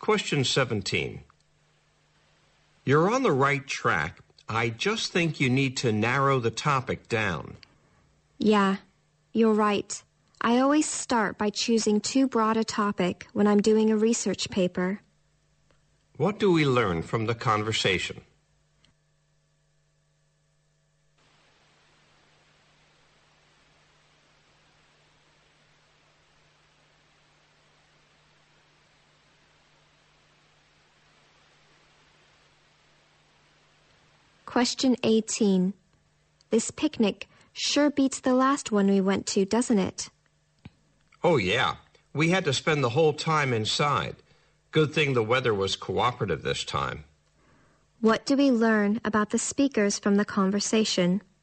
Question 17. You're on the right track. I just think you need to narrow the topic down. Yeah, you're right. I always start by choosing too broad a topic when I'm doing a research paper. What do we learn from the conversation? Question 18. This picnic sure beats the last one we went to, doesn't it? Oh, yeah. We had to spend the whole time inside. Good thing the weather was cooperative this time. What do we learn about the speakers from the conversation?